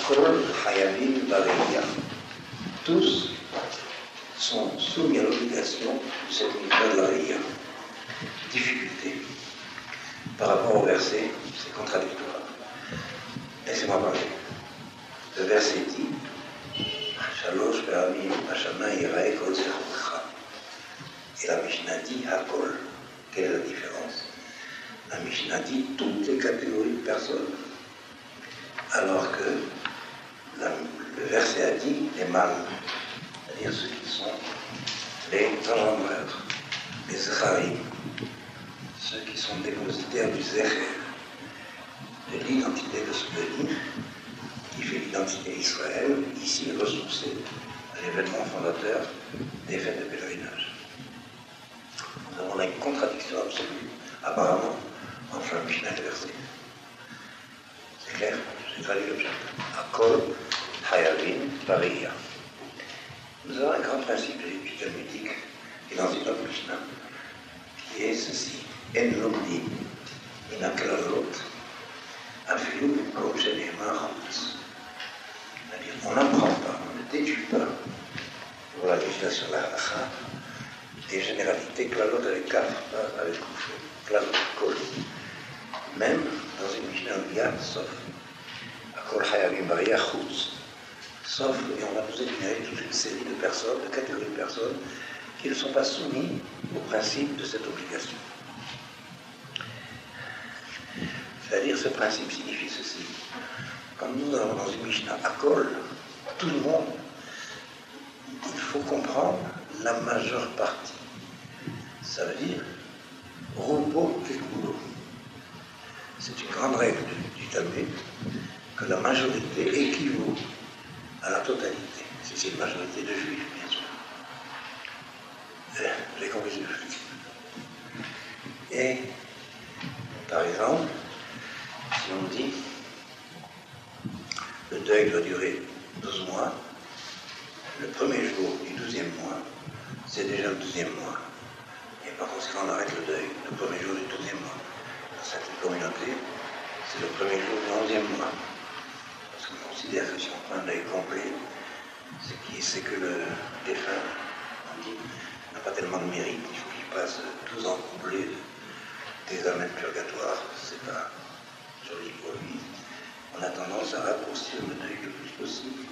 Kol Hayavim Bareya. Tous sont soumis à l'obligation de cette mitzvah de la Reya. Difficulté. Par rapport au verset, c'est contradictoire. Laissez-moi parler. Le verset dit Shalosh Pe'amim Hashama Yirae Kol Zechorcha. Et la Mishnah dit Hakol. Quelle est la différence? La Mishnah dit toutes les catégories de personnes. Alors que le verset a dit les mâles, c'est-à-dire ceux qui sont les engendreurs, les Zecharim, ceux qui sont dépositaires du Zecher, de l'identité de ce pays, qui fait l'identité d'Israël, ici ressourcée à l'événement fondateur des fêtes de pèlerinage. Nous avons là une contradiction absolue, apparemment, entre la Mishnah et le verset. C'est clair? J'ai traduit l'objet. Akol Hayavim Bareya. Nous avons un grand principe du talmudique qui est dans une autre Mishnah, qui est ceci. En lomdim min haklalot afilu b'kol shene'emar chametz. C'est-à-dire, on n'apprend pas, on ne déduit pas, pour la législation de la halakha, des généralités klalot avec kaf, pas avec kouf, klalot kol. Même dans une Mishnah obligatoire, sauf Akol Hayavim Bareya chutz. Sauf, et on va nous énumérer toute une série de personnes, de catégories de personnes, qui ne sont pas soumises au principe de cette obligation. C'est-à-dire, ce principe signifie ceci. Quand nous avons dans une Mishnah Akol, tout le monde, il faut comprendre la majeure partie. Ça veut dire Robo Kekulo. C'est une grande règle du Talmud que la majorité équivaut à la totalité. C'est une majorité de juifs, bien sûr. J'ai compris ce que je dis. Et, par exemple, si on dit le deuil doit durer 12 mois, le premier jour du 12e mois, c'est déjà le 12e mois. Et par conséquent, on arrête le deuil le premier jour du 12e mois. Dans cette communauté, c'est le premier jour du 11e mois. Parce qu'on considère que si on prend un deuil complet, c'est que le défunt, on dit, n'a pas tellement de mérite, il faut qu'il passe 12 ans complets d'examen de purgatoire, c'est pas joli pour lui. On a tendance à raccourcir le deuil le plus possible.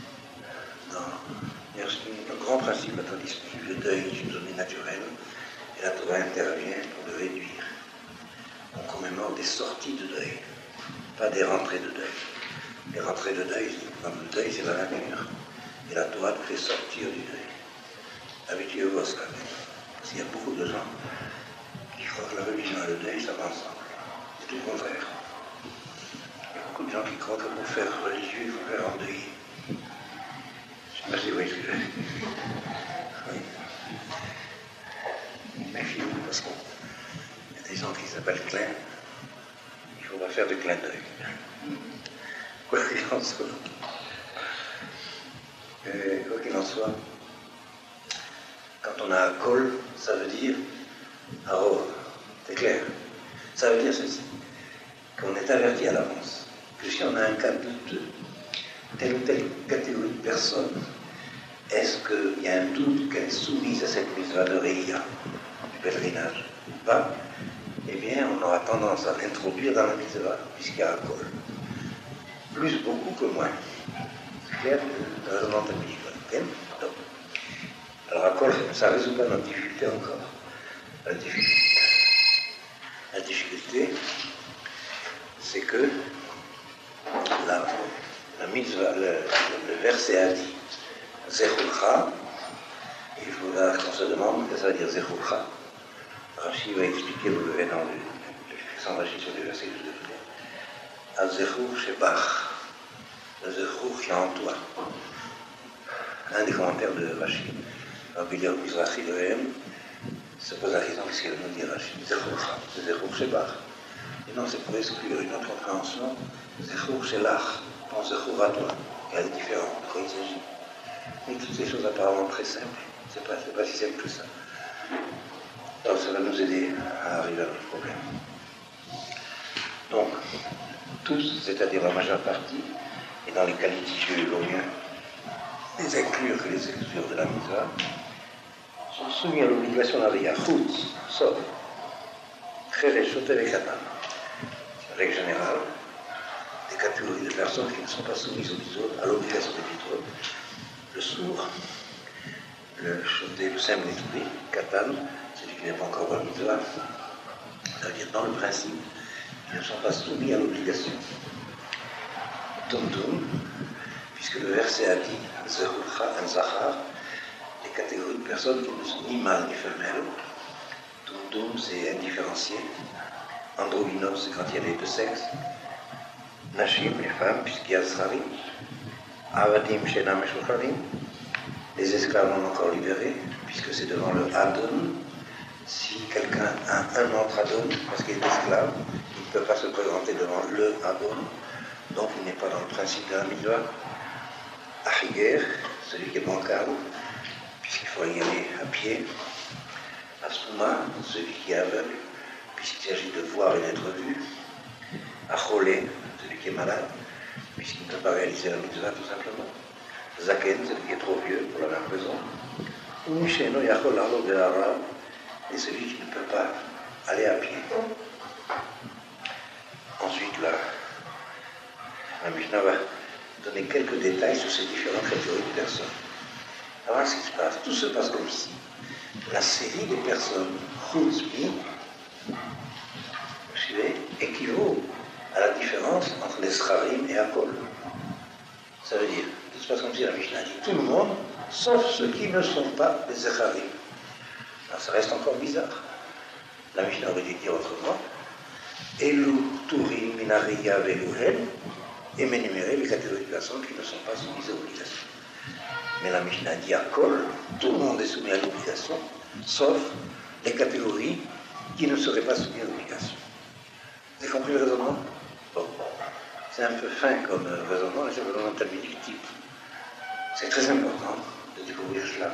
Le grand principe de la tradition, le deuil est une zone naturelle, et la Torah intervient pour le réduire. On commémore des sorties de deuil, pas des rentrées de deuil. Les rentrées de deuil, comme le deuil, c'est la nature. Et la Torah te fait sortir du deuil. Habituez-vous à cela. Parce qu'il y a beaucoup de gens qui croient que la religion et le deuil, ça va ensemble. C'est tout le contraire. Il y a beaucoup de gens qui croient que pour faire religieux, il faut faire endeuiller. Je ne sais pas si vous voyez ce que je veux dire. Oui. Méfiez-vous, parce qu'il y a des gens qui s'appellent clins. Il ne faut pas faire de clin d'œil. Quoi qu'il en soit. Quoi qu'il en soit, quand on a un col, ça veut dire arro, c'est clair. Ça veut dire ceci, qu'on est averti à l'avance, que si on a un cas douteux, telle ou telle catégorie de personnes, est-ce qu'il y a un doute qu'elle est soumise à cette mitzvah de Reya, du pèlerinage, ou pas? Eh bien, on aura tendance à l'introduire dans la mitzvah, puisqu'il y a un col. Plus beaucoup que moins. C'est clair, le raisonnement talmudique. Alors, à quoi ça ne résout pas notre difficulté encore. La difficulté, c'est que la mitzvah, le verset a dit Zechulcha, il faudra qu'on se demande ce que ça veut dire Zechulcha. Rashi va expliquer, vous le verrez dans l'explication de Rashi sur les versets que je vous donne. Al-Zechur Shebach, le Zechur qui est en toi. Un des commentaires de Rashi, Rabbi Eliyahu Mizrahi de Rehem, se pose la question qu'est-ce qu'elle nous dit Rashi? Zechurcha, c'est Zechur Shebach. Et non, c'est pour exclure une autre compréhension, Zechur Shelach, ton Zechur à toi. Il y a des différences, de quoi il s'agit. Mais toutes ces choses apparemment très simples, c'est pas si simple que ça. Alors ça va nous aider à arriver à notre problème. Donc, tous, c'est-à-dire la majeure partie, et dans les cas litigieux, il vaut mieux les inclure que les exclure de la mitzvah, sont soumis à l'obligation d'Aliyah, chutz, sauf, cheresh, shoter et katan. Règle générale, des catégories de personnes qui ne sont pas soumises aux mitzvot, à l'obligation des mitzvot, le sourd, le shoter, le sem l'étourdi, katan, celui qui n'est pas encore dans la mitzvah, c'est-à-dire dans le principe, ils ne sont pas soumis à l'obligation. Tumtum, puisque le verset a dit Zerulcha en Zachar, les catégories de personnes qui ne sont ni mâles ni femelles. Tumtum, c'est indifférencié. Androgynos, c'est quand il y a les deux sexes. Nashim, les femmes, puisqu'il y a Zcharim. Avadim, Shenam, Meshucharim. Les esclaves non encore libérés, puisque c'est devant le Adon. Si quelqu'un a un autre Adon, parce qu'il est esclave, il ne peut pas se présenter devant le Adon. Donc il n'est pas dans le principe de la mitzvah. Achiger, celui qui est bancal, puisqu'il faut y aller à pied. Asuma, celui qui est aveugle, puisqu'il s'agit de voir et d'être vu. Acholé, celui qui est malade, puisqu'il ne peut pas réaliser la mitzvah tout simplement. Zaken, celui qui est trop vieux pour la même raison. Umisheno yachol arlo be'arav, et celui qui ne peut pas aller à pied. Ensuite, la Mishnah va donner quelques détails sur ces différentes catégories de personnes. Alors, ce qui se passe, tout se passe comme si la série des personnes chutzmi, vous suivez, équivaut à la différence entre les scharim et akol. Ça veut dire, tout se passe comme si la Mishnah dit tout le monde, sauf ceux qui ne sont pas les zecharim. Alors, ça reste encore bizarre. La Mishnah aurait dû dire autrement. Elu turim minariya veluhen, et m'énumérer les catégories de personnes qui ne sont pas soumises à l'obligation. Mais la Mishnah dit à Kol, tout le monde est soumis à l'obligation, sauf les catégories qui ne seraient pas soumises à l'obligation. Vous avez compris le raisonnement? Bon. C'est un peu fin comme raisonnement, mais c'est un raisonnement talmudique type. C'est très important de découvrir cela.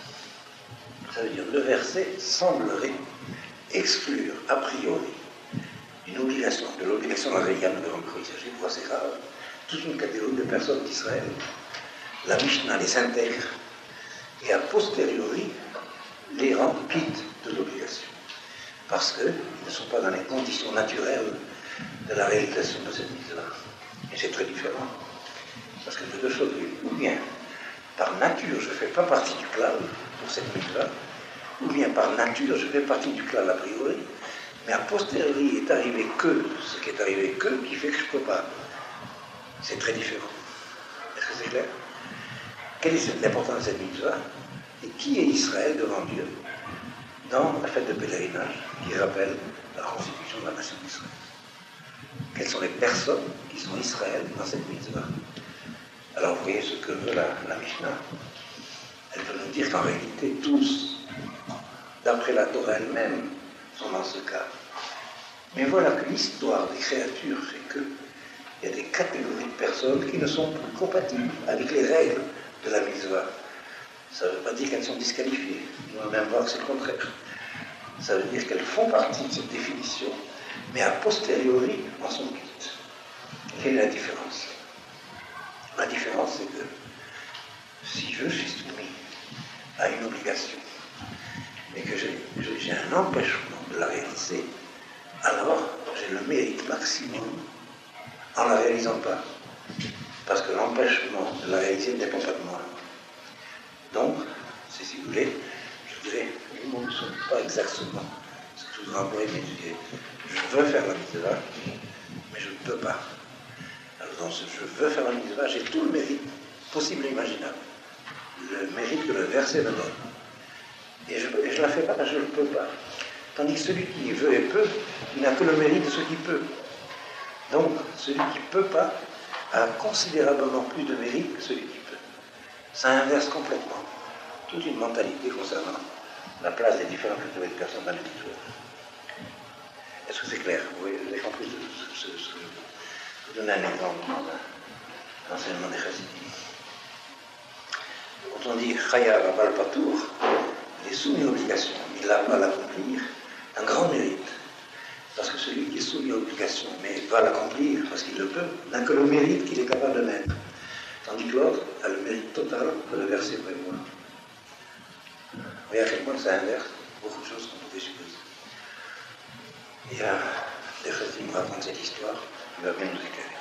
Ça veut dire le verset semblerait exclure a priori une obligation, de l'obligation de la Veillane de l'Ankhrisagie, pour c'est grave, toute une catégorie de personnes d'Israël. La Mishnah les intègre et a posteriori les rend quittes de l'obligation. Parce qu'ils ne sont pas dans les conditions naturelles de la réalisation de cette mise-là. Et c'est très différent. Parce que de deux choses, ou bien par nature je ne fais pas partie du klal pour cette mise-là, ou bien par nature je fais partie du klal a priori, mais a posteriori est arrivé que ce qui est arrivé que qui fait que je ne peux pas. C'est très différent. Est-ce que c'est clair? Quelle est l'importance de cette mitzvah? Et qui est Israël devant Dieu dans la fête de pèlerinage qui rappelle la constitution de la nation d'Israël? Quelles sont les personnes qui sont Israël dans cette mitzvah? Alors vous voyez ce que veut la Mishnah. Elle veut nous dire qu'en réalité tous, d'après la Torah elle-même, sont dans ce cas. Mais voilà que l'histoire des créatures fait qu'il y a des catégories de personnes qui ne sont plus compatibles avec les règles de la mitzvah. Ça ne veut pas dire qu'elles sont disqualifiées. On va même voir que c'est le contraire. Ça veut dire qu'elles font partie de cette définition, mais a posteriori en sont quittes. Quelle est la différence? La différence, c'est que si je suis soumis à une obligation et que j'ai un empêchement de la réaliser, alors j'ai le mérite maximum en ne la réalisant pas. Parce que l'empêchement de la réaliser ne dépend pas de moi. Donc, si vous voulez, je dirais, les mots ne sont pas exactement ce que je voudrais employer, mais je dirais, je veux faire la mitzvah, mais je ne peux pas. Alors dans ce je veux faire la mitzvah, j'ai tout le mérite possible et imaginable. Le mérite que le verset me donne. Et je ne la fais pas, je ne peux pas. Tandis que celui qui veut et peut, il n'a que le mérite de ce qui peut. Donc, celui qui ne peut pas a considérablement plus de mérite que celui qui peut. Ça inverse complètement toute une mentalité concernant la place des différentes catégories de personnes dans les mitzvot. Est-ce que c'est clair? Vous avez compris ce que je veux vous donner un exemple dans l'enseignement des chassidim. Quand on dit Chayav Abal Patour, il est soumis à l'obligation, il n'a pas à l'accomplir, un grand mérite. Parce que celui qui est soumis à l'obligation, mais va l'accomplir, parce qu'il le peut, n'a que le mérite qu'il est capable de mettre. Tandis que l'autre a le mérite total que le verset prévoit. Vous voyez à quel point ça inverse beaucoup de choses qu'on pouvait supposer. Il y a des choses qui me racontent cette histoire, qui va bien nous éclairer.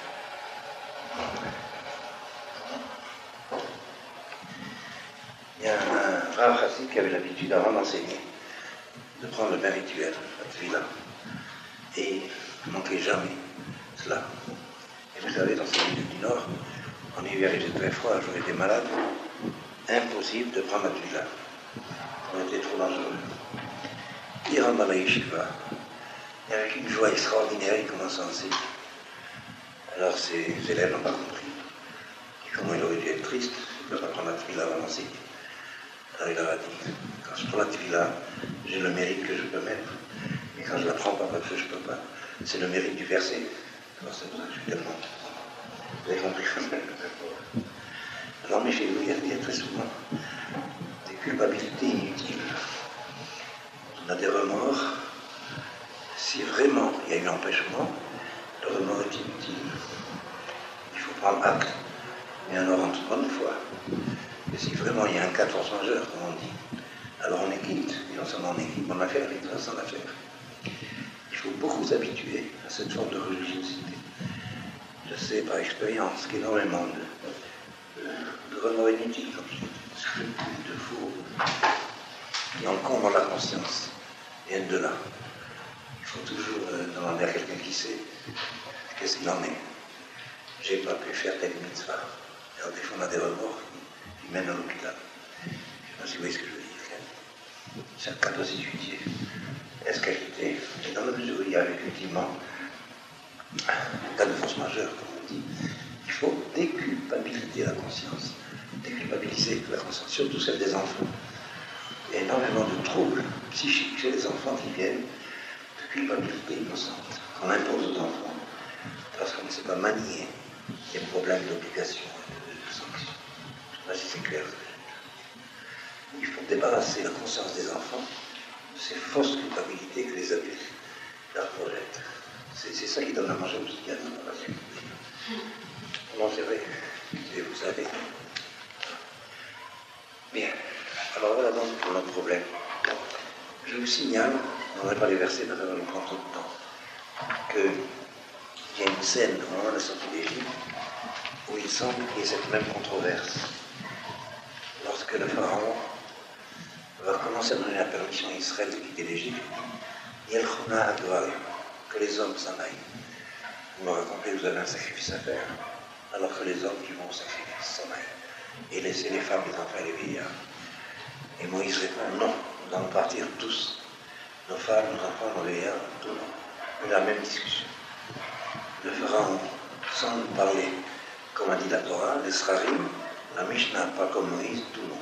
Il y a un Rav Chassid qui avait l'habitude, avant d'enseigner, de prendre le bain rituel, la tefila, et il ne manquait jamais cela. Et vous savez, dans ces villes du Nord, en hiver il était très froid, j'aurais été malade, impossible de prendre la tefila. On était trop dangereux. Il rentre dans la yeshiva, et avec une joie extraordinaire, il commence à enseigner. Alors ses élèves n'ont pas compris. Et comment il aurait dû être triste, il ne peut pas prendre la tefila avant d'enseigner. Alors il leur a dit, quand je prends la tefila, j'ai le mérite que je peux mettre. Mais quand je ne la prends pas parce que je ne peux pas, c'est le mérite du verset. Alors c'est pour ça que je suis tellement... Vous avez compris? Alors mais chez nous, il y a très souvent des culpabilités inutiles. On a des remords. Si vraiment il y a eu empêchement, le remords est inutile. Il faut prendre acte, mais alors en toute bonne foi. Et si vraiment il y a un cas de force majeure, comme on dit, alors on est quitte. Et non seulement on est quitte, on a fait la victoire sans la faire. Il faut beaucoup s'habituer à cette forme de religiosité. Je sais par expérience qu'énormément de remords inutiles, comme je dis, de scrupules, de faux, qui encombrent la conscience, viennent de là. Il faut toujours demander à quelqu'un qui sait qu'est-ce qu'il en est. J'ai pas pu faire telle mitzvah. Alors des fois on a des remords qui mènent à l'hôpital. Je ne sais pas si vous voyez ce que je veux dire. C'est un cas doit s'étudier. Est-ce qu'elle était, et dans la mesure où il y a effectivement un cas de force majeure, comme on dit, il faut déculpabiliser la conscience. Déculpabiliser la conscience, surtout celle des enfants. Il y a énormément de troubles psychiques chez les enfants qui viennent de culpabilité innocente qu'on impose aux enfants parce qu'on ne sait pas manier les problèmes d'obligation et de sanction. Je ne sais pas si c'est clair. Il faut débarrasser la conscience des enfants de ces fausses culpabilités que les adultes leur projettent. C'est ça qui donne à manger aux petits gars dans la relation. Non, c'est vrai. Et vous savez. Bien. Alors voilà donc pour notre problème. Je vous signale, on n'aurait pas les versets, parce que ça va nous prendre trop de temps, qu'il y a une scène au moment de la sortie d'Égypte où il semble qu'il y ait cette même controverse. Lorsque le pharaon va commencer à donner la permission à Israël de quitter l'Égypte, Yelchona Adval, que les hommes s'en aillent. Vous me racontez, vous avez un sacrifice à faire, alors que les hommes qui vont au sacrifice s'en aillent, et laisser les femmes, les enfants et les vieillards. Et Moïse répond, non, nous allons partir tous, nos femmes, nos enfants, nos vieillards, tout le monde. La même discussion. Le pharaon, sans nous parler, comme a dit la Torah, les Srarim, la Mishnah, pas comme Moïse, tout le monde.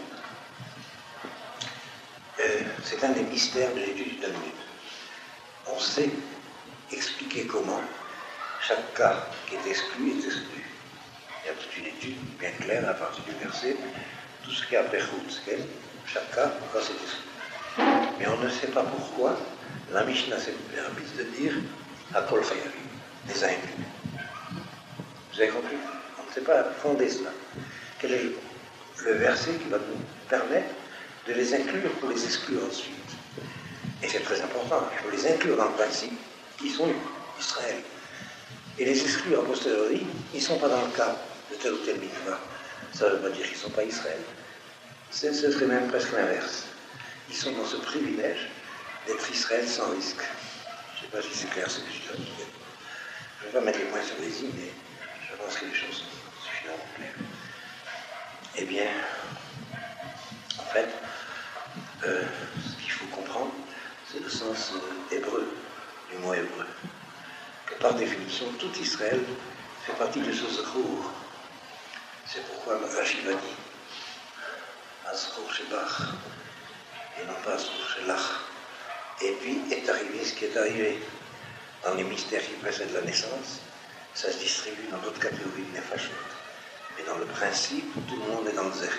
C'est un des mystères de l'étude du Talmud. On sait expliquer comment chaque cas qui est exclu est exclu. Il y a toute une étude bien claire à partir du verset, tout ce qui est après Chutz, chaque cas, pourquoi c'est exclu. Mais on ne sait pas pourquoi la Mishnah s'est permise de dire Akol Chayavim, les a inclus. Vous avez compris? On ne sait pas fonder cela. Quel est le verset qui va nous permettre de les inclure pour les exclure ensuite? Et c'est très important, il faut les inclure dans le principe qui sont Israël. Et les exclure a posteriori, ils ne sont pas dans le cas de tel ou tel mitzvah. Ça ne veut pas dire qu'ils ne sont pas Israël. Ce serait même presque l'inverse. Ils sont dans ce privilège d'être Israël sans risque. Je ne sais pas si c'est clair ce que je dis. Je ne vais pas mettre les points sur les i, mais je pense que les choses sont suffisamment claires. Eh bien, en fait, ce qu'il faut comprendre, c'est le sens hébreu du mot hébreu. Que par définition, tout Israël fait partie des choses courtes. C'est pourquoi Rachid va dire Azchor Shebach et non pas Azchor Shelach. Et puis est arrivé ce qui est arrivé. Dans les mystères qui précèdent la naissance, ça se distribue dans d'autres catégories de nefashot. Mais dans le principe, tout le monde est dans le Zecher.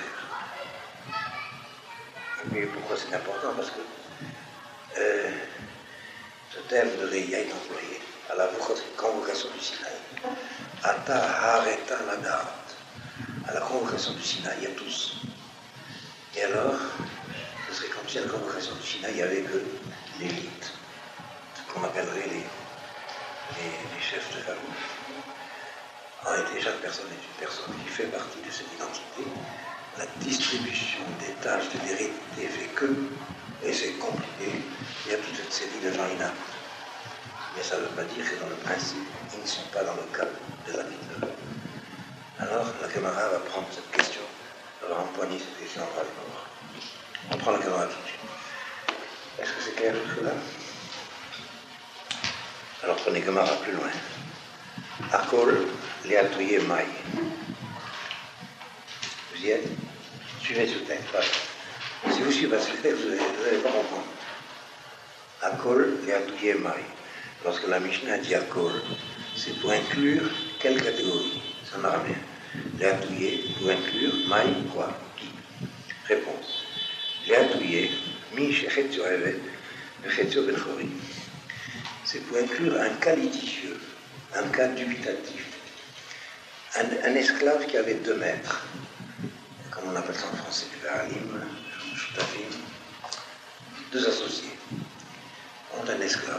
Mais pourquoi c'est important? Parce que Ce terme de Reïa est employé à la convocation du Sinaï. Ata hareta ladat. À la convocation du Sinaï, à tous. Et alors, ce serait comme si à la convocation du Sinaï, il n'y avait que l'élite, ce qu'on appellerait les chefs de famille. En réalité, chaque personne est une personne qui fait partie de cette identité. La distribution des tâches de l'hérédité fait que, et c'est compliqué, il y a toute cette série de gens inaptes. Mais ça ne veut pas dire que dans le principe, ils ne sont pas dans le cadre de la vie de l'homme. Alors, la camarade va prendre cette question, elle va empoigner cette question, on va répondre. On prend la camarade tout de suite. Est-ce que c'est clair jusque-là? Alors, prenez camarade plus loin. Akol, Léatouye, Maï. Vous y êtes? Suivez ce texte. Si vous suivez ce texte, vous n'allez pas comprendre. Akol, Léatouye, Maï. Lorsque la Mishnah dit Akol, c'est pour inclure quelle catégorie? C'est en araméen. Léatouye, pour inclure Maï, quoi? Qui? Réponse. Léatouye, Mi, Shechetio, Eve, Shechetio, Benchori. C'est pour inclure un cas litigieux, un cas dubitatif. Un esclave qui avait 2 maîtres, comme on appelle ça en français, du Veralim, Choutafim, 2 associés, ont un esclave.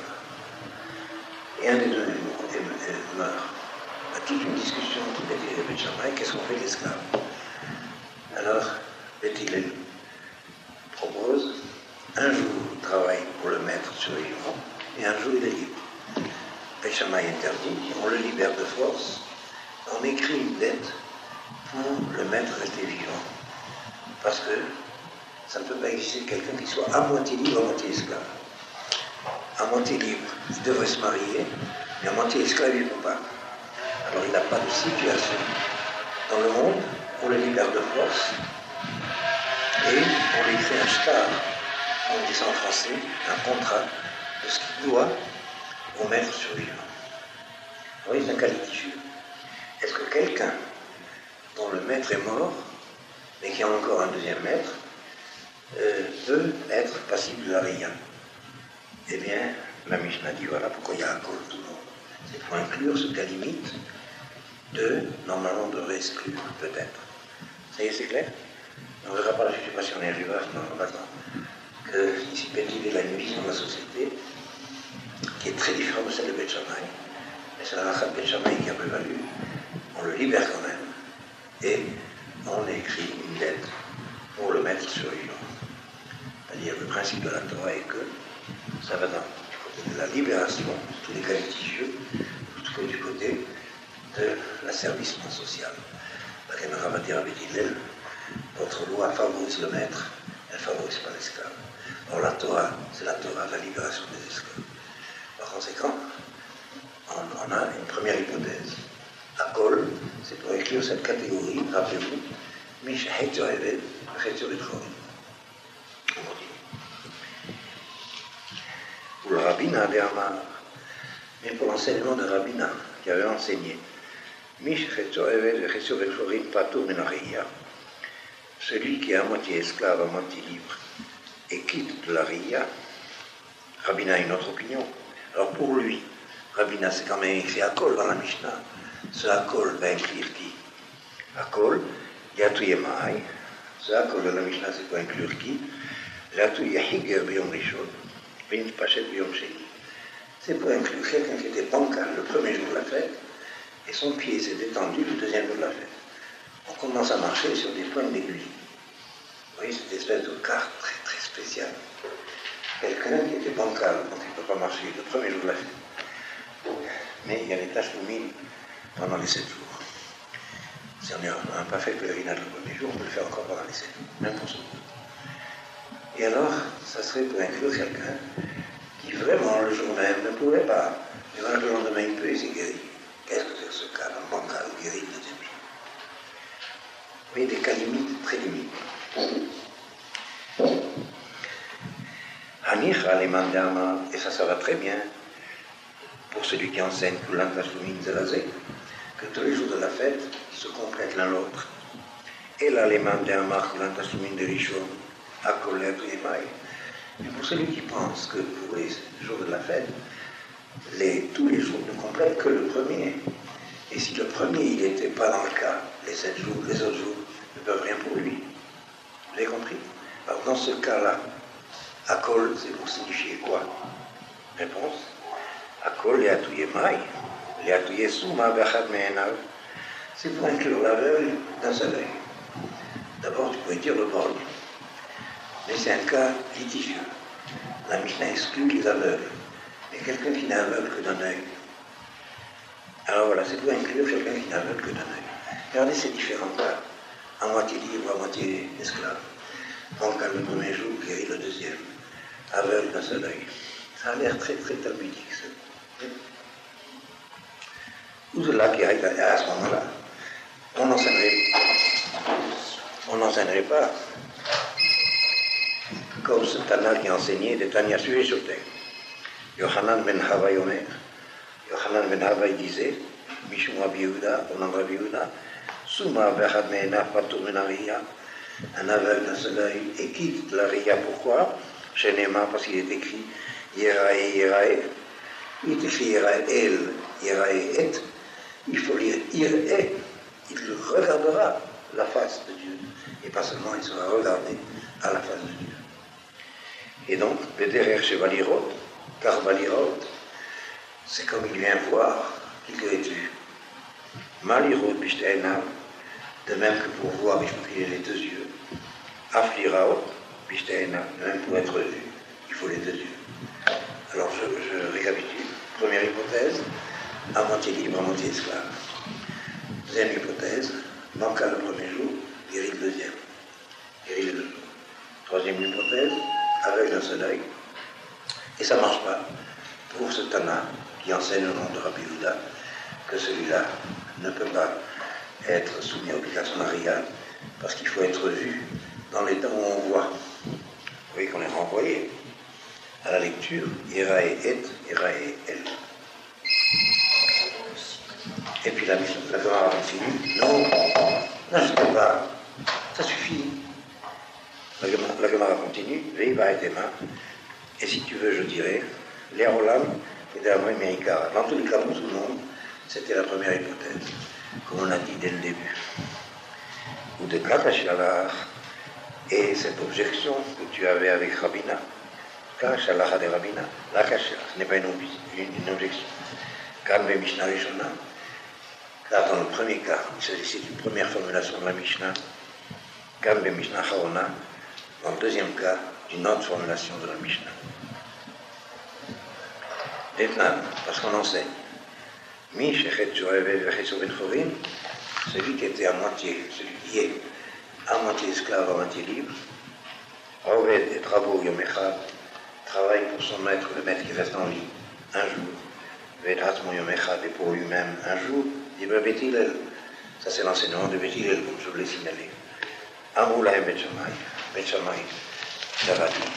Et un des 2 meurt. Il y a toute une discussion entre Beth Hillel et Beth Shammai, qu'est-ce qu'on fait de l'esclave? Alors, Beth Hillel propose, un jour il travaille pour le maître survivant, et un jour il est libre. Beth Shammai interdit, on le libère de force, on écrit une dette pour le maître rester vivant. Parce que ça ne peut pas exister quelqu'un qui soit à moitié libre, à moitié esclave. À moitié libre, il devrait se marier, mais à moitié esclave, il ne peut pas. Alors il n'a pas de situation dans le monde, on le libère de force, et on lui fait un shtar, on dit ça en français, un contrat de ce qu'il doit au maître survivant. Vous voyez, c'est un cas litigieux. Est-ce que quelqu'un dont le maître est mort, mais qui a encore un 2e maître, peut être passible de la Reïa? Eh bien, la Mishnah dit voilà pourquoi il y a un col tout le monde. C'est pour inclure ce cas limite normalement, de réexclure, peut-être. Ça y est, c'est clair? On ne verra pas, je ne sais pas si on est arrivé maintenant, que ici, Beth Hillel a une vision de la société qui est très différente de celle de Beth Shammai. Mais c'est la rachat de Beth Shammai qui a prévalu. On le libère quand même. Et on écrit une dette pour le maître survivant. C'est-à-dire, le principe de la Torah est que ça va du côté de la libération, tous les cas litigieux, que du côté de l'asservissement social. La Gemara va dire à Beth Hillel, votre loi favorise le maître, elle ne favorise pas l'esclave. Or la Torah, c'est la Torah de la libération des esclaves. Par conséquent, on a une première hypothèse. Akol, c'est pour écrire cette catégorie, rappelez-vous, Mish Hetio Eved, Hetio Betchori. On continue. Pour le rabbinat de Amar, mais pour l'enseignement de rabbinat qui avait enseigné, Mish Hetio Eved, Hetio Betchori, Patour Menaria. Celui qui est à moitié esclave, à moitié libre, et quitte de la Ria, Rabbina a une autre opinion. Alors pour lui, Rabbina c'est quand même écrit Akol dans la Mishnah. Ce Akol va inclure qui? Akol, Yatouye Maï. Ce Akol dans la Mishnah c'est pour inclure qui? Yatouye Higer Biyom Rishon, Vint Pachet Biyom Sheni. C'est pour inclure quelqu'un qui était bancal le premier jour de la fête, et son pied s'est détendu le 2e jour de la fête. On commence à marcher sur des pointes d'aiguille. Vous voyez cette espèce de carte très très spéciale. Quelqu'un qui était bancal, donc il ne peut pas marcher le premier jour de la fête. Mais il y a les taches humides pendant les 7 jours. Si on n'a pas fait le pèlerinage le premier jour, on peut le faire encore pendant les 7 jours, même pour ça. Et alors, ça serait pour inclure quelqu'un qui vraiment le jour même ne pouvait pas. Et voilà que le lendemain il peut et c'est guéri. Qu'est-ce que c'est que ce cas d'un bancal guéri de Dieu? Vous voyez des cas limites, très limites. Hanich Aleman Dama, et ça va très bien pour celui qui enseigne que l'Antashlumin Zelazé, que tous les jours de la fête, ils se complètent l'un l'autre. Et l'Aleman Dama, que l'Antashlumin de Rishon, Akol et Maï, Mais pour celui qui pense que pour les jours de la fête, tous les jours ne complètent que le premier. Et si le premier, il n'était pas dans le cas, les 7 jours, les autres jours ne peuvent rien pour lui. Vous avez compris? Alors dans ce cas-là, Akol, c'est pour signifier quoi? Réponse. Akol et Atouye Maï, les Atouye Souma Bechad Mehenav, c'est pour inclure l'aveugle d'un seul œil. D'abord, tu pourrais dire le borgne. Mais c'est un cas litigieux. La Mishnah exclut les aveugles. Mais quelqu'un qui n'est aveugle que d'un œil. Alors voilà, c'est pour inclure quelqu'un qui n'est aveugle que d'un œil. Regardez ces différents cas. À moitié libre, à moitié esclave. Donc, le premier jour, guérit le deuxième. Aveugle d'un seul œil. Ça a l'air très, très talmudique, ça. Ou de là qui arrive à ce moment-là, on n'enseignerait pas comme ce Tana qui enseignait des Tanya suivez sur terre. Yochanan ben Hava Yomer. Yochanan ben Hava disait, Mishum Rabbi Yehuda, au nom de Rabbi Yehuda, Souma Bechad Me'ena Patur min Ariya, un aveugle d'un seul œil, et quitte la Riya. Pourquoi? Chez Nema, parce qu'il est écrit Yerae, Yerae. Il est écrit Yerae El, Yerae Et. Il faut lire Yerae. Il regardera la face de Dieu. Et pas seulement, il sera regardé à la face de Dieu. Et donc, le derrière chez Valirot, car Valirot, c'est comme il vient voir qu'il est vu. Malirot Bishtaena, de même que pour voir, il faut qu'il ait les deux yeux. Afliraot Bishtaena, de même pour être vu, il faut les deux yeux. Alors je récapitule. Première hypothèse, à moitié libre, à moitié esclave. Deuxième hypothèse, manqua le premier jour, guérit le deuxième. Guérit les 2 jours. Troisième hypothèse, aveugle d'un seul œil. Et ça ne marche pas pour ce Tana qui enseigne au nom de Rabbi Yehuda que celui-là ne peut pas être soumis à l'obligation d'Ariya parce qu'il faut être vu dans les temps où on voit. Vous voyez qu'on est renvoyé à la lecture Yerae Et, Yerae El. Et puis la Gemara continue. Non, je ne peux pas. Ça suffit. La Gemara continue. Veiva et Tema. Et si tu veux, je dirais, l'Erolam et de la Mémérika. Dans tous les cas, pour tout le monde, c'était la première hypothèse, comme on a dit dès le début. Ou de Kakashalar, et cette objection que tu avais avec Rabina, Kakashalar de Rabina, la Kasha, ce n'est pas une objection. Kalme Mishnah Rishona, car dans le premier cas, il s'agissait d'une première formulation de la Mishnah, Kalme Mishnah Harona, dans le deuxième cas, d'une autre formulation de la Mishnah. Maintenant, parce qu'on enseigne, celui qui était à moitié, celui qui est à moitié esclave, à moitié libre, Roved et Trabo Yomechad, travaille pour son maître, le maître qui reste en vie, un jour. Vedhatmo Yomechad, et pour lui-même, un jour, dit Bethilel. Ça, c'est l'enseignement de Bethilel, comme je vous l'ai signalé. Amoulaï Bet Shammai, ça va dire.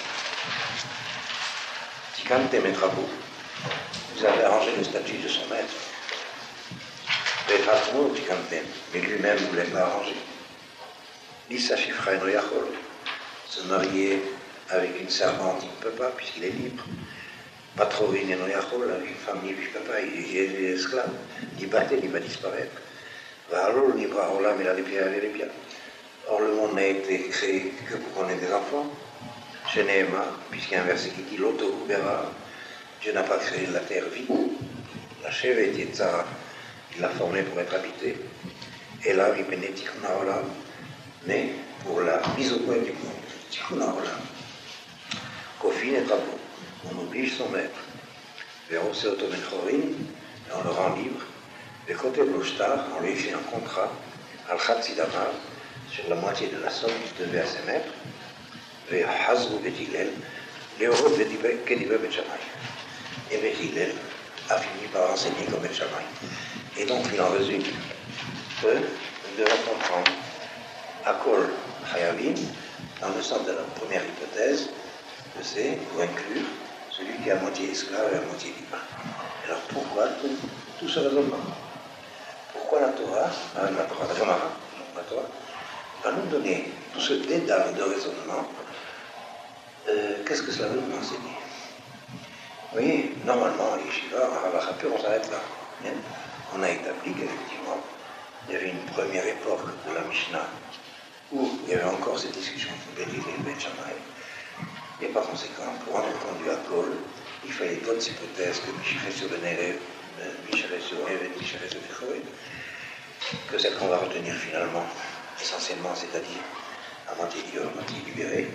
Tikantem et Trabo, vous avez arrangé le statut de son maître. Vedhatmo Tikantem, mais lui-même, vous ne l'avez pas arrangé. Lisa Shifra no Yachol, se marier avec une servante, il ne peut pas, puisqu'il est libre. Patrovine no Yachol, avec une femme libre, il ne peut pas, il est esclave. Liberté, il va disparaître. Va'alol Nibra Olam, il a les pieds, Or, le monde n'a été créé que pour qu'on ait des enfants. Chez Nehema, puisqu'il y a un verset qui dit L'Oto Ubera, Dieu n'a pas créé la terre vide. La chèvre était Tzara, il l'a formée pour être habitée. Et là, il venait Tikkun Olam, mais pour la mise au point du monde. Tikkun Olam. Kofin et Trabo, on oblige son maître. Verose Otomen Chorin, et on le rend libre. Et côté de l'Oshtar, on lui fait un contrat, Al-Khatsidamar, sur la moitié de la somme qu'il devait à ses maîtres, et Hazrou Bethilel, Léorod Kedibe Bet Shammai. Et Bethilel a fini par enseigner comme Bet Shammai. Et donc il en résume que nous devons comprendre Akol Chayavim, dans le sens de la première hypothèse, que c'est pour inclure celui qui est à moitié esclave et à moitié libre. Alors pourquoi tout ce raisonnement? Pourquoi la Torah, la Gemara va nous donner tout ce dédale de raisonnement Qu'est-ce que cela veut nous enseigner? Vous voyez, normalement, à Yeshiva, en Halacha pur, on s'arrête là. Bien. On a établi qu'effectivement, il y avait une première époque de la Mishnah où il y avait encore cette discussion entre Beit Hillel et Beit Shammai. Et par conséquent, pour rendre compte à Kol, il fallait d'autres hypothèses que Misharet sur le Nerev, Misharet sur Eved, Misharet sur Techoed, que celle qu'on va retenir finalement, essentiellement, c'est-à-dire à moitié libre, à moitié libéré,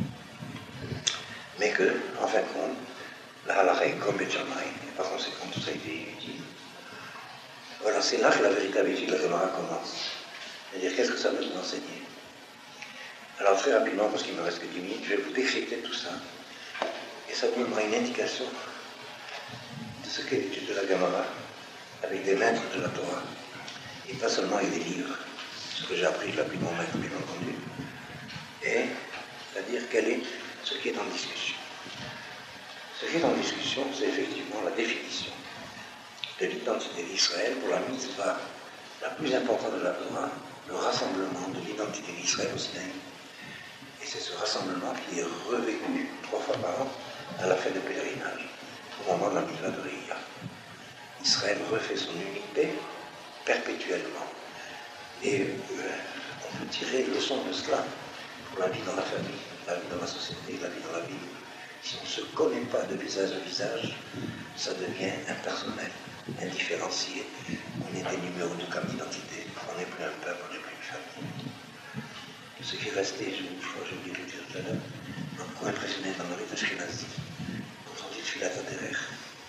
mais que, en fin de compte, la halakha est comme Beit Shammai, et par conséquent, tout ça a été inutile. Voilà, c'est là que la véritable étude de la Gemara commence. C'est-à-dire, qu'est-ce que ça veut nous enseigner? Alors, très rapidement, parce qu'il me reste que 10 minutes, je vais vous décrypter tout ça. Et ça vous donnera une indication de ce qu'est l'étude de la Gemara, avec des maîtres de la Torah, et pas seulement avec des livres, ce que j'ai appris de la plus de mon maître, bien entendu, et c'est-à-dire quel est ce qui est en discussion. Ce qui est en discussion, c'est effectivement la définition de l'identité d'Israël pour la mitzvah la plus importante de la Torah, le rassemblement de l'identité d'Israël au Sinaï. Et c'est ce rassemblement qui est revécu 3 fois par an à la fête de pèlerinage, au moment de la mitzvah de Réia. Israël refait son unité perpétuellement. Et on peut tirer une leçon de cela pour la vie dans la famille, la vie dans la société, la vie dans la vie. Si on ne se connaît pas de visage à visage, ça devient impersonnel, indifférencié. On est des numéros de carte d'identité. On n'est plus un peuple, on n'est plus une famille. Ce qui est resté, je crois que j'ai oublié de le dire tout à l'heure, m'a beaucoup impressionné dans les Ashkenazis, quand on dit Tfilat HaDerech.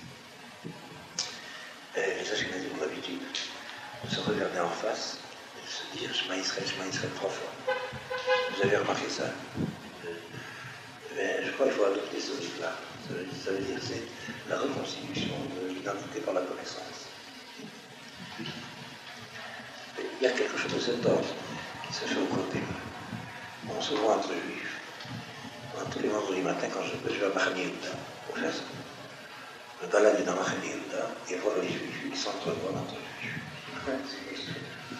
Les Ashkenazis ont l'habitude de se regarder en face et de se dire Shema Israël 3 fois. Vous avez remarqué ça? Je crois qu'il faut adopter ce livre-là. Ça veut dire que c'est la reconstitution de l'identité par la connaissance. Il y a quelque chose de cet ordre qui se fait au côté. On se voit entre juifs. Tous les vendredis matins, quand je vais à Machane Yehuda, pour faire ça. Je me balade dans Machane Yehuda et voir les juifs, ils s'entrevoient entre juifs.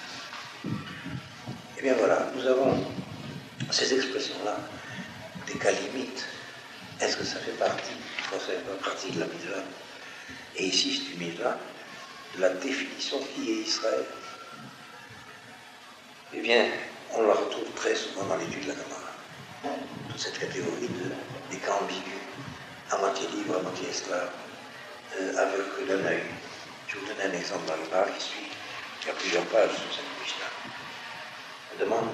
Et bien voilà, nous avons ces expressions-là, des cas limites. Est-ce que ça fait partie? Ça fait pas partie de la mitzvah. Et ici, c'est une mitzvah de la définition qui est Israël. Eh bien, on la retrouve très souvent dans l'étude de la Gemara. Toute cette catégorie des cas ambigus, à moitié libre, à moitié esclave, aveugle d'un œil. Je vais vous donner un exemple dans le Gemara qui suit. Il y a plusieurs pages sur cette Mishnah. On demande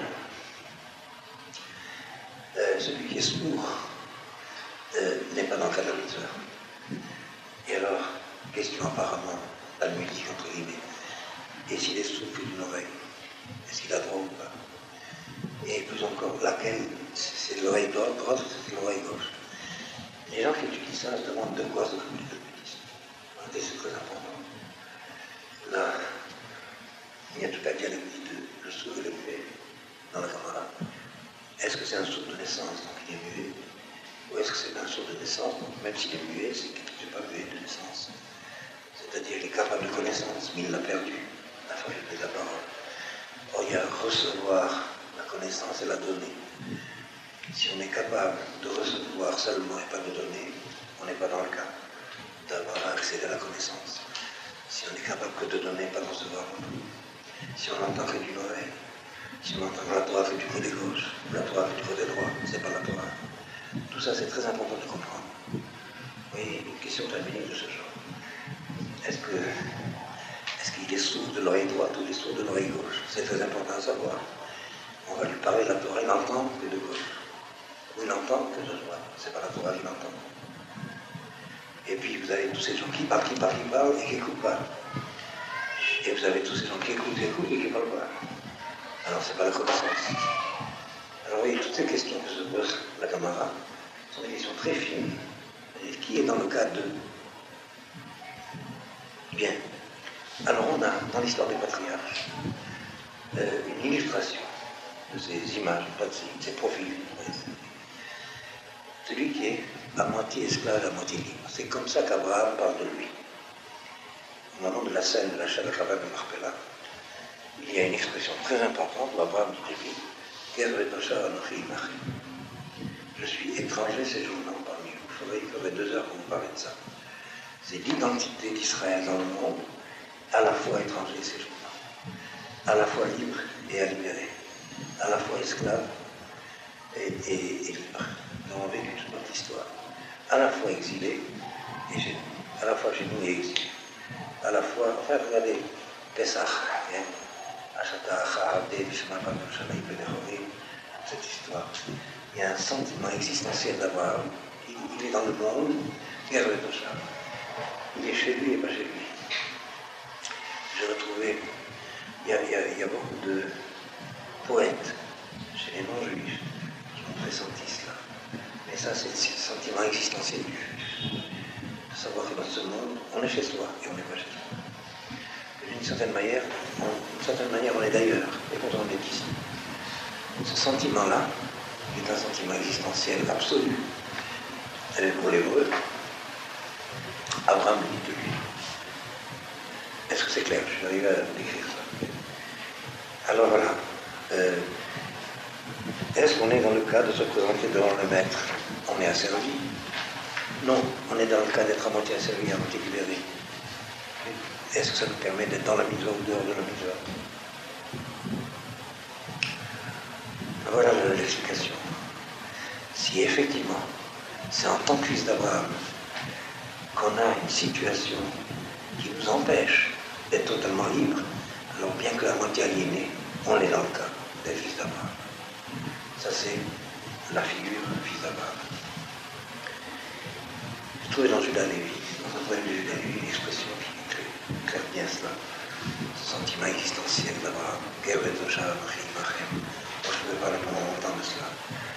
celui qui est sourd n'est pas dans le cas de la mitzvah. Et alors, question apparemment almudique entre guillemets. Et s'il est sourd que d'une oreille, est-ce qu'il a droit ou pas? Et plus encore, laquelle? C'est l'oreille droite ou c'est l'oreille gauche? Les gens qui étudient ça se demandent de quoi s'occupe le bouddhisme. Et c'est très important. Là, il y a tout un dialectique de le sourd et le muet dans la Gemara. Est-ce que c'est un sourd de naissance, donc il est muet? Ou est-ce que c'est un sourd de naissance, donc même s'il est muet, c'est qu'il n'est pas muet de naissance? C'est-à-dire qu'il est capable de connaissance, mais il l'a perdu, la faculté de la parole. Or, il y a recevoir la connaissance et la donner. Si on est capable de recevoir seulement et pas de donner, on n'est pas dans le cas d'avoir accès à la connaissance. Si on est capable que de donner, pas de recevoir non plus. Si on entend que d'une oreille, si on entend la Torah que du côté gauche, ou la Torah que du côté droit, c'est pas la Torah. Tout ça, c'est très important de comprendre. Oui, une question terminée de ce genre. Est-ce qu'il est sourd de l'oreille droite ou il est sourd de l'oreille gauche? C'est très important à savoir. On va lui parler de la Torah, il n'entend que de gauche. Ou il n'entend que de droite. C'est pas la Torah qu'il entend. Et puis vous avez tous ces gens qui parlent et qui n'écoutent pas. Et vous avez tous ces gens qui écoutent et qui ne parlent pas. Alors c'est pas la connaissance. Alors vous voyez, toutes ces questions que se pose la Gemara sont des questions très fines. Et qui est dans le cadre de... Bien. Alors on a, dans l'histoire des patriarches, une illustration de ces images, de ces profils. Celui qui est à moitié esclave, à moitié libre. C'est comme ça qu'Abraham parle de lui. Au moment de la scène de l'achat de la cabane de Marpella, il y a une expression très importante où Abraham dit de lui, Je suis étranger séjournant parmi vous. Il faudrait 2 heures pour vous parler de ça. C'est l'identité d'Israël dans le monde, à la fois étranger et séjournant, à la fois libre et à libérer, à la fois esclave et libre. Nous avons vécu toute notre histoire, à la fois exilé et chez nous, à la fois chez nous et exilé, à la fois, enfin regardez, Pesach, cette histoire. Il y a un sentiment existentiel d'Abraham. Il est dans le monde, guerre de Tosha. Il est chez lui et pas chez lui. J'ai retrouvé, il y a beaucoup de poètes chez les non-juifs qui ont pressenti cela. Mais ça, c'est le sentiment existentiel du juif. De savoir que dans ce monde, on est chez soi et on n'est pas chez soi. D'une certaine manière, on est d'ailleurs, et pourtant on est ici. Ce sentiment-là est un sentiment existentiel absolu. Pour l'hébreu, Abraham dit de lui. Est-ce que c'est clair? Je suis arrivé à décrire ça. Alors voilà. Est-ce qu'on est dans le cas de se présenter devant le maître? On est asservi? Non, on est dans le cas d'être à moitié asservi, à moitié libéré. Est-ce que ça nous permet d'être dans la mitzvah ou dehors de la mitzvah? Voilà l'explication. Si effectivement, c'est en tant que fils d'Abraham qu'on a une situation qui nous empêche d'être totalement libre, alors bien que la moitié aliénée, on est dans le cas des fils d'Abraham. Ça c'est la figure fils d'Abraham. Je trouvais dans Judas Lévi, dans un poème de Judas Lévi, une expression qui éclaire bien cela. Ce sentiment existentiel d'Abraham. Gevet Oshav Chimachem. Je ne vais parler pendant longtemps de cela.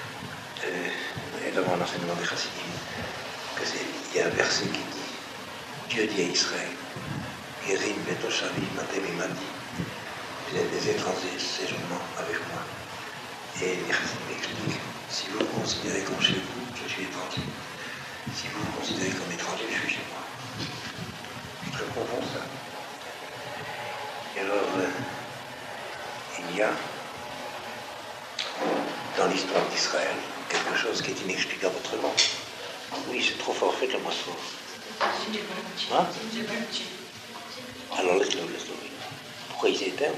Et devant l'enseignement des Chassidim, il y a un verset qui dit Dieu dit à Israël, Gerim Betoshavim Matem Imadi, vous êtes des étrangers séjournant avec moi. Et les Chassidim expliquent si vous vous considérez comme chez vous, je suis étranger. Si vous vous considérez comme étranger, je suis chez moi. Je comprends ça. Et alors, il y a dans l'histoire d'Israël quelque chose qui est inexplicable autrement. Oui, c'est trop fort, faites-le moi fort. Hein? Alors laisse-le. Pourquoi il s'éteint?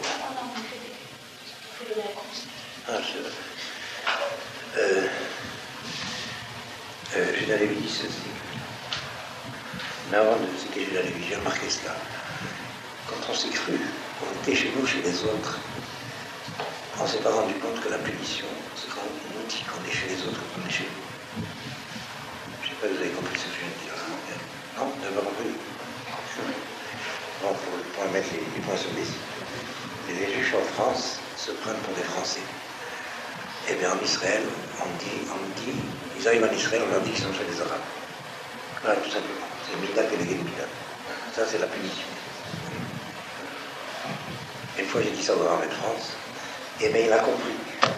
Judas Lévi dit ceci. Mais avant de citer Judas Lévi, j'ai remarqué cela. Quand on s'est cru, on était chez nous, chez les autres, on ne s'est pas rendu compte que la punition, c'est quand on nous dit qu'on est chez les autres, qu'on est chez nous. Je ne sais pas si vous avez compris ce que je viens de dire. Non, vous n'avez pas compris. Bon, pour mettre les points sur les i. Les Juifs en France se prennent pour des Français. Eh bien, en Israël, on dit, ils arrivent en Israël, on leur dit qu'ils sont chez les Arabes. Voilà, tout simplement. C'est Mida et les Mida. Ça, c'est la punition. Une fois, j'ai dit ça au Grand de France. Eh bien, il a compris.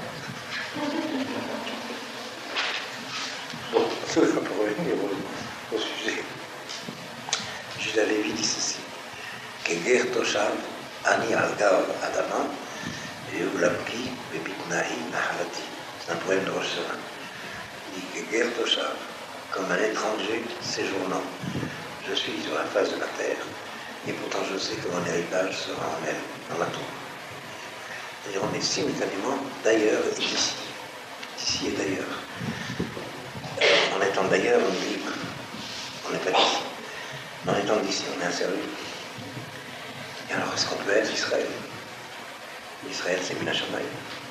Bon, pour revenir au sujet. Judas Lévi dit ceci. Keger Toshav, Ani Algav Adama, Yeulamki, Bebitnahi, Nahalati. C'est un poème de Rosh Hashanah. Il dit Keger Toshav, comme un étranger séjournant. Je suis sur la face de la terre, et pourtant je sais que mon héritage sera en elle, dans la tombe. C'est-à-dire on est simultanément d'ailleurs et d'ici. D'ici et d'ailleurs. En étant d'ailleurs, on est libre. On n'est pas d'ici. En étant d'ici, on est asservi. Et alors, est-ce qu'on peut être Israël? Israël, c'est Mina Shamayim.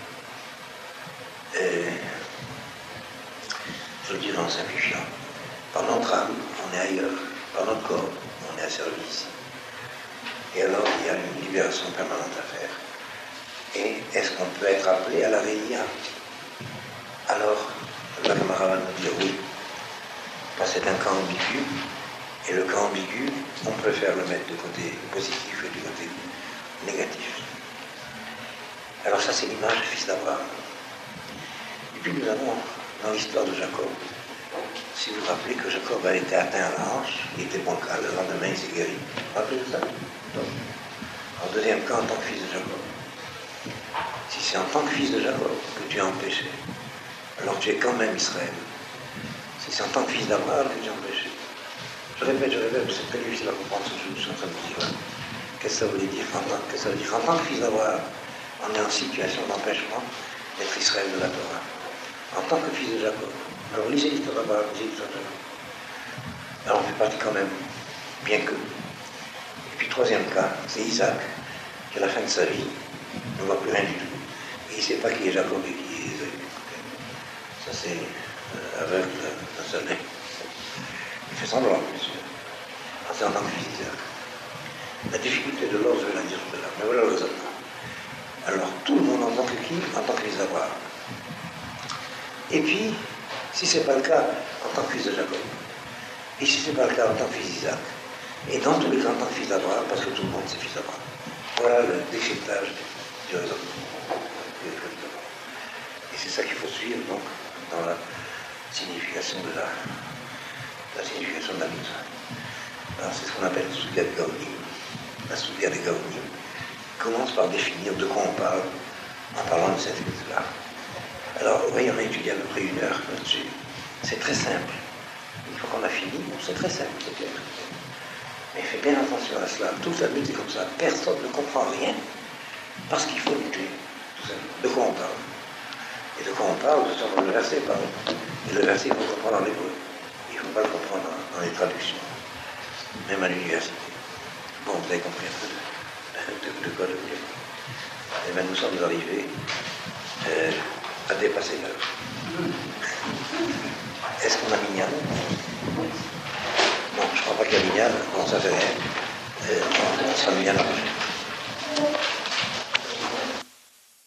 Je le dis en simplifiant. Par notre âme, on est ailleurs. Par notre corps, on est asservi ici. Et alors, il y a une libération permanente à faire. Et est-ce qu'on peut être appelé à la Rélia? Alors, la camarade va nous dire oui. Parce que c'est un cas ambigu. Et le cas ambigu, on préfère le mettre du côté positif et du côté négatif. Alors ça, c'est l'image du fils d'Abraham. Et puis nous avons, dans l'histoire de Jacob, si vous vous rappelez que Jacob a été atteint à la hanche, il était bancal, le lendemain il s'est guéri. Vous vous rappelez de ça? Donc, en deuxième cas, en tant que fils de Jacob. Si c'est en tant que fils de Jacob que tu es empêché, alors tu es quand même Israël. Si c'est en tant que fils d'Abraham que j'ai empêché. Je répète, c'est très difficile à comprendre ce que je suis en train de dire. Qu'est-ce que ça voulait dire Qu'est-ce que ça veut dire? En tant que fils d'Abraham, on est en situation d'empêchement d'être Israël de la Torah. En tant que fils de Jacob. Alors lisez l'histoire d'Abraham, lisez l'histoire de Jacob. Alors on fait partie quand même, bien que. Et puis troisième cas, c'est Isaac, qui à la fin de sa vie ne voit plus rien du tout. Et il ne sait pas qui est Jacob et qui est Isaïe. Ça c'est aveugle d'un seul nez. Il fait semblant, bien sûr. C'est en tant que fils d'Isaac. La difficulté de l'or, je vais la dire tout à l'heure, mais voilà le raisonnement. Alors, tout le monde en tant que qui? En tant que fils d'Abraham. Et puis, si ce n'est pas le cas, en tant que fils de Jacob. Et si ce n'est pas le cas, en tant que fils d'Isaac. Et dans tous les cas, en tant que fils d'Abraham, parce que tout le monde, c'est fils d'Abraham. Voilà le décryptage du raisonnement. Et c'est ça qu'il faut suivre, donc, dans la signification de la signification de la mitzvah. Alors, c'est ce qu'on appelle Soudia de Gaoni. La Soudia de Gaoni commence par définir de quoi on parle en parlant de cette mitzvah. Alors, vous voyez, on a étudié à peu près 1 heure là-dessus. C'est très simple. Une fois qu'on a fini, c'est très simple, c'est clair. Mais faites bien attention à cela. Toute la lutte est comme ça. Personne ne comprend rien parce qu'il faut lutter. Tout ça. De quoi on parle? Et de quoi on parle? Le verset parle. Et le verset, il faut comprendre en hébreu. Il ne faut pas le comprendre dans les traductions. Même à l'université. Bon, vous avez compris un peu de quoi je voulais. Et bien, nous sommes arrivés à dépasser l'heure. Est-ce qu'on a Minyan? Non, je ne crois pas qu'il y a Minyan. Bon, ça fait rien. On sera Minyan après.